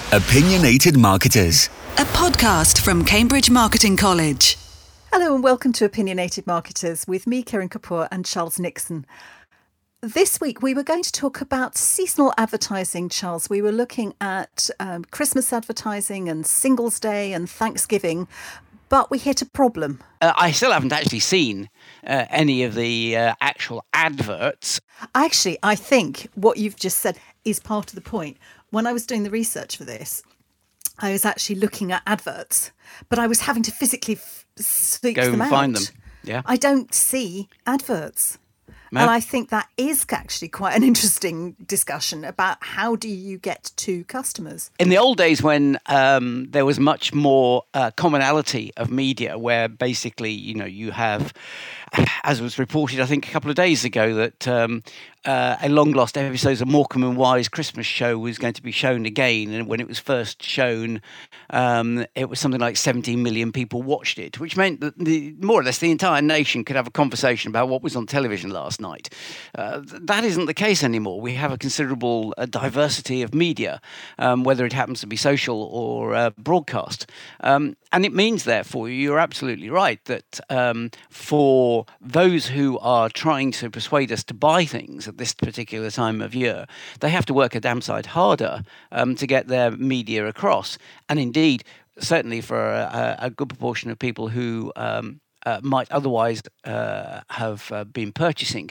Opinionated Marketers, a podcast from Cambridge Marketing College. Hello and welcome to Opinionated Marketers with me, Kieran Kapoor, and Charles Nixon. This week we were going to talk about seasonal advertising, Charles. We were looking at Christmas advertising and Singles Day and Thanksgiving, but we hit a problem. I still haven't actually seen any of the actual adverts. Actually, I think what you've just said is part of the point. When I was doing the research for this, I was actually looking at adverts, but I was having to physically seek them out. Go and find them. Yeah. I don't see adverts. No. And I think that is actually quite an interesting discussion about how do you get to customers. In the old days when there was much more commonality of media, where basically, you have, as was reported, I think a couple of days ago, that a long-lost episode of Morecambe and Wise Christmas show was going to be shown again. And when it was first shown, it was something like 17 million people watched it, which meant that more or less the entire nation could have a conversation about what was on television last night. That isn't the case anymore. We have a considerable diversity of media, whether it happens to be social or broadcast. And it means, therefore, you're absolutely right that for those who are trying to persuade us to buy things at this particular time of year, they have to work a damn sight harder to get their media across. And indeed, certainly for a good proportion of people who might otherwise have been purchasing,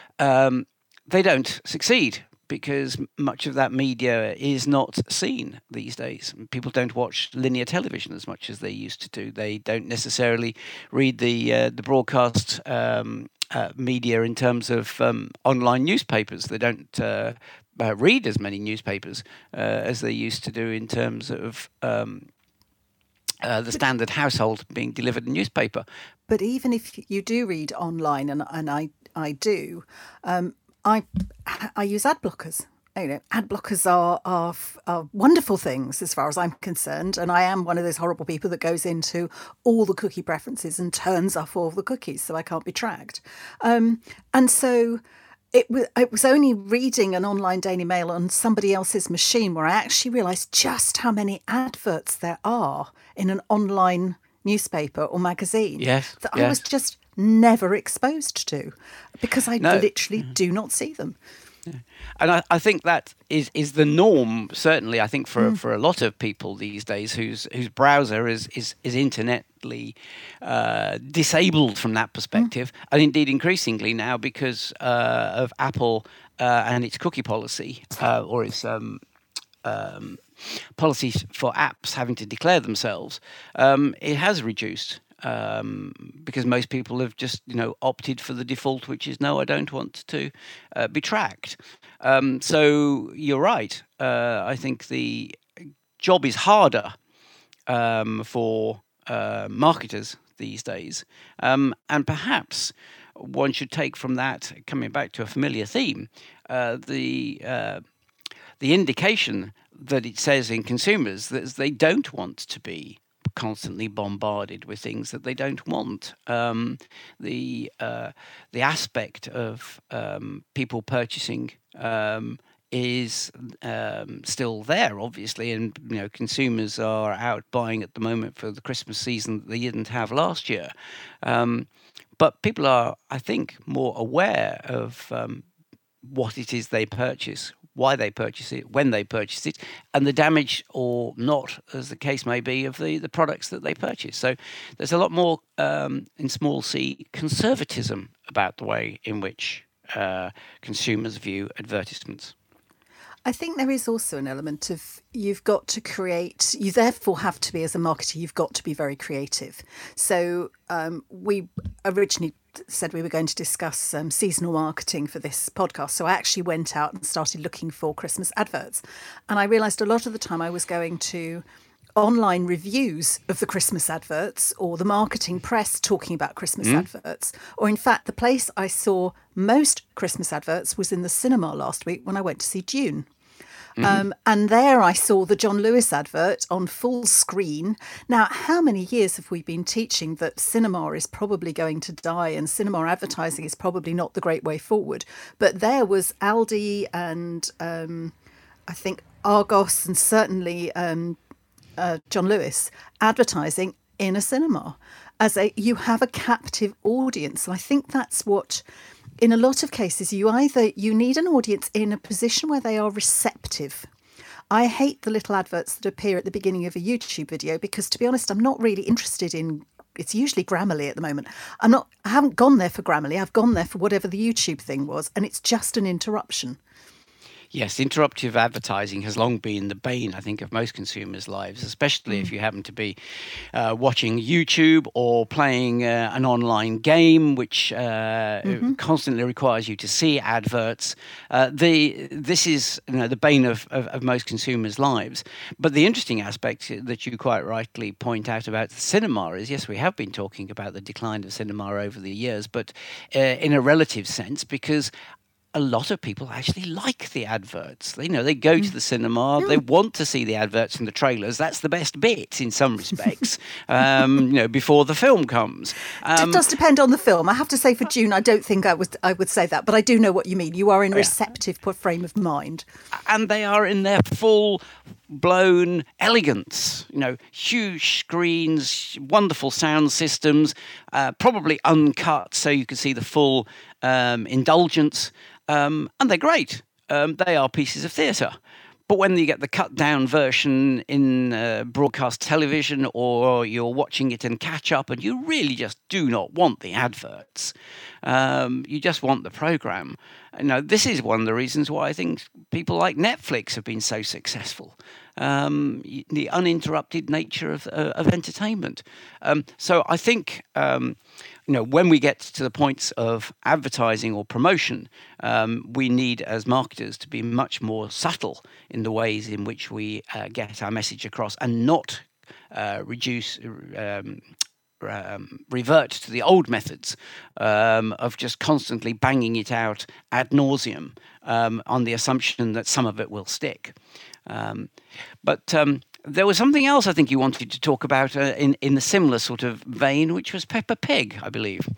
they don't succeed, because much of that media is not seen these days. People don't watch linear television as much as they used to do. They don't necessarily read the broadcast media in terms of online newspapers. They don't read as many newspapers as they used to do in terms of the standard household being delivered a newspaper. But even if you do read online, and I do, I use ad blockers. Ad blockers are wonderful things as far as I'm concerned, and I am one of those horrible people that goes into all the cookie preferences and turns off all the cookies so I can't be tracked. And so it was only reading an online Daily Mail on somebody else's machine where I actually realised just how many adverts there are in an online newspaper or magazine. Yes, that I was just never exposed to, because I literally do not see them. Yeah. And I think that is the norm, certainly, I think, for a lot of people these days whose browser is internetly disabled from that perspective, and indeed increasingly now because of Apple and its cookie policy, or its policies for apps having to declare themselves, it has reduced. Because most people have just, opted for the default, which is no, I don't want to be tracked. So you're right. I think the job is harder for marketers these days. And perhaps one should take from that, coming back to a familiar theme, the indication that it says in consumers that they don't want to be constantly bombarded with things that they don't want. The aspect of people purchasing is still there, obviously, and consumers are out buying at the moment for the Christmas season that they didn't have last year. But people are, I think, more aware of what it is they purchase, why they purchase it, when they purchase it, and the damage or not, as the case may be, of the products that they purchase. So there's a lot more, in small c, conservatism about the way in which consumers view advertisements. I think there is also an element of you've got to create, you therefore have to be, as a marketer, you've got to be very creative. So we originally said we were going to discuss seasonal marketing for this podcast. So I actually went out and started looking for Christmas adverts. And I realised a lot of the time I was going to online reviews of the Christmas adverts, or the marketing press talking about Christmas adverts. Or in fact, the place I saw most Christmas adverts was in the cinema last week when I went to see Dune. And there I saw the John Lewis advert on full screen. Now, how many years have we been teaching that cinema is probably going to die and cinema advertising is probably not the great way forward? But there was Aldi and I think Argos and certainly John Lewis advertising in a cinema you have a captive audience. And I think that's what, in a lot of cases, you need an audience in a position where they are receptive. I hate the little adverts that appear at the beginning of a YouTube video because, to be honest, I'm not really interested in. It's usually Grammarly at the moment. I haven't gone there for Grammarly. I've gone there for whatever the YouTube thing was, and it's just an interruption. Yes, interruptive advertising has long been the bane, I think, of most consumers' lives, especially if you happen to be watching YouTube or playing an online game, which constantly requires you to see adverts. This is the bane of most consumers' lives. But the interesting aspect that you quite rightly point out about the cinema is, yes, we have been talking about the decline of cinema over the years, but in a relative sense, because a lot of people actually like the adverts. They go to the cinema, they want to see the adverts and the trailers. That's the best bit in some respects, before the film comes. It does depend on the film. I have to say for Dune, I don't think I would say that, but I do know what you mean. You are in a receptive frame of mind. And they are in their full-blown elegance, huge screens, wonderful sound systems, probably uncut so you can see the full indulgence. And they're great. They are pieces of theatre. But when you get the cut-down version in broadcast television, or you're watching it in catch-up and you really just do not want the adverts, you just want the programme. This is one of the reasons why I think people like Netflix have been so successful. The uninterrupted nature of entertainment. So I think when we get to the points of advertising or promotion, we need, as marketers, to be much more subtle in the ways in which we get our message across, and not revert to the old methods of just constantly banging it out ad nauseum on the assumption that some of it will stick. But there was something else I think you wanted to talk about in a similar sort of vein, which was Peppa Pig, I believe.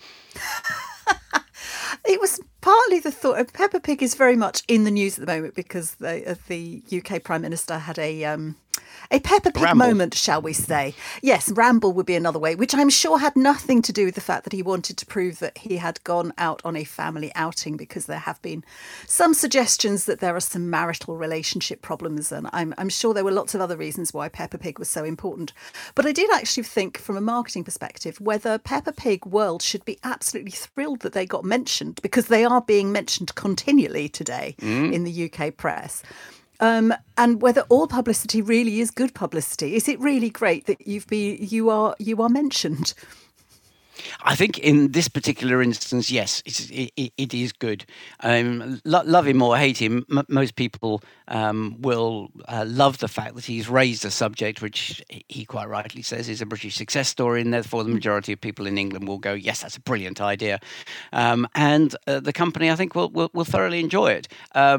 It was partly the thought. Peppa Pig is very much in the news at the moment because the UK Prime Minister had a Peppa Pig moment, shall we say. Yes, ramble would be another way, which I'm sure had nothing to do with the fact that he wanted to prove that he had gone out on a family outing, because there have been some suggestions that there are some marital relationship problems, and I'm sure there were lots of other reasons why Peppa Pig was so important. But I did actually think, from a marketing perspective, whether Peppa Pig World should be absolutely thrilled that they got mentioned, because they are being mentioned continually today in the UK press. And whether all publicity really is good publicity. Is it really great that you are mentioned? I think in this particular instance, yes, it is good. Love him or hate him, most people will love the fact that he's raised a subject which he quite rightly says is a British success story, and therefore the majority of people in England will go, yes, that's a brilliant idea. And the company, I think, will thoroughly enjoy it.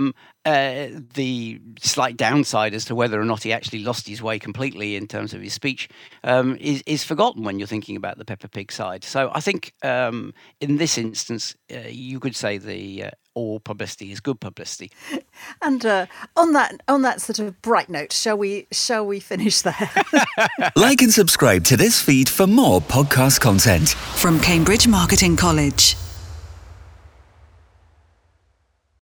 The slight downside as to whether or not he actually lost his way completely in terms of his speech is forgotten when you're thinking about the Peppa Pig side. So I think in this instance, you could say all publicity is good publicity. And on that sort of bright note, shall we finish there? Like and subscribe to this feed for more podcast content from Cambridge Marketing College.